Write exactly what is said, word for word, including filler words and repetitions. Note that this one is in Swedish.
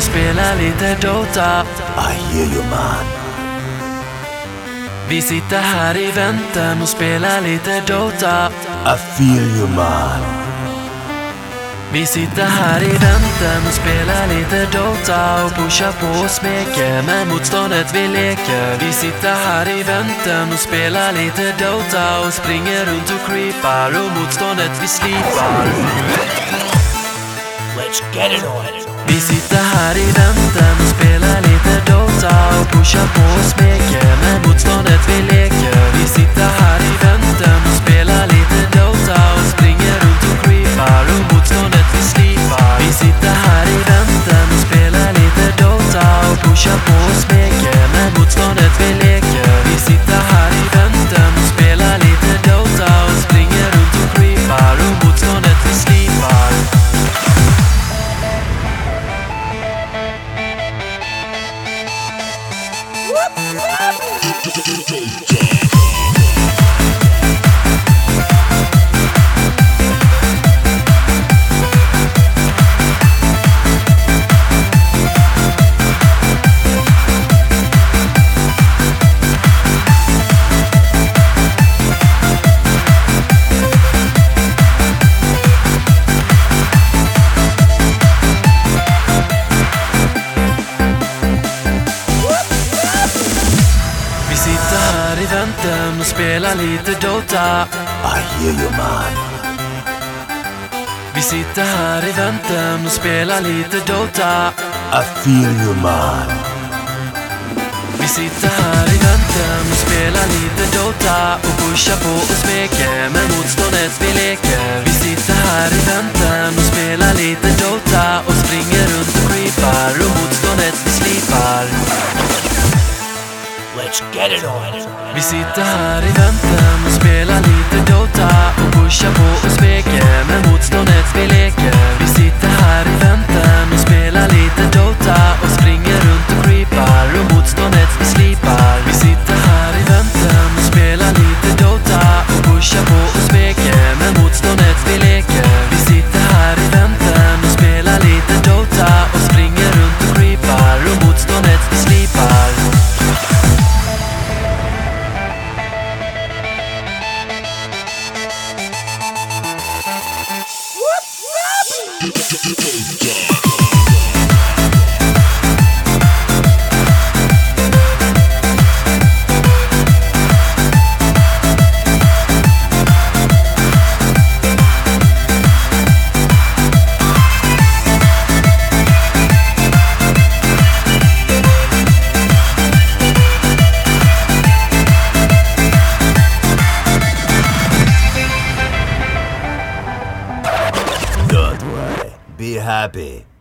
spela lite Dota. I hear you man. Vi sitter här i väntan och spelar lite Dota. I feel you man. Vi sitter här i väntan och spelar lite Dota och pushar på och smeker med motståndet vi leker. Vi sitter här i väntan och spelar lite Dota och springer runt och creepar och motståndet vi slipar. Let's get it on. Vi sitter här i väntan och spelar lite Dota och pushar på och smeker med motståndet vi leker. Vi sitter här i väntan och spelar lite Dota och springer runt och creepar och motståndet vi slipar. Vi sitter här i väntan och spelar lite Dota och pushar på och smeker med motståndet vi leker. Vi sitter här i väntan och spelar lite Dota och springer runt och creepar och motståndet vi slipar. Vi sitter här i väntan och spelar lite Dota. I hear you man. Vi sitter här i väntan och spelar lite Dota. I feel you man. Vi sitter här i väntan och spelar lite Dota och pushar på och smeker med motståndet vi leker. Vi sitter här i väntan och spelar lite Dota och springer runt och creepar och motståndet vi slipar. Let's get it on. Vi sitter här i väntan och spelar lite Dota och pushar på och smeker med motståndet vi leker. Vi sitter här i väntan och spelar lite Dota och springer runt och creepar och motståndet vi slipar. Vi sitter här i väntan och spelar lite Dota och pushar på och smeker med motståndet vi leker. Vi sitter här i väntan och spelar lite Dota och springer runt och creepar och motståndet vi slipar. Don't worry. Be happy.